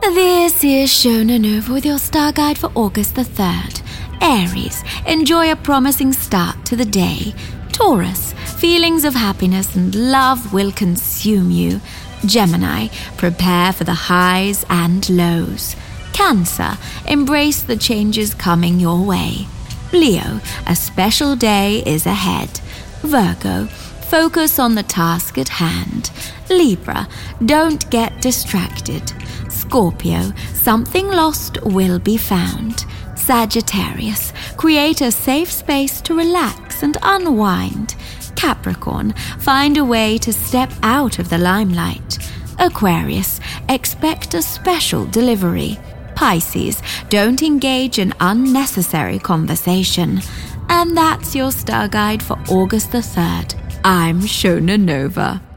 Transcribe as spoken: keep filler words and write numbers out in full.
This is Shona Nova with your star guide for August the third. Aries, enjoy a promising start to the day. Taurus, feelings of happiness and love will consume you. Gemini, prepare for the highs and lows. Cancer, embrace the changes coming your way. Leo, a special day is ahead. Virgo, focus on the task at hand. Libra, don't get distracted. Scorpio, something lost will be found. Sagittarius, create a safe space to relax and unwind. Capricorn, find a way to step out of the limelight. Aquarius, expect a special delivery. Pisces, don't engage in unnecessary conversation. And that's your star guide for August the third. I'm Shona Nova.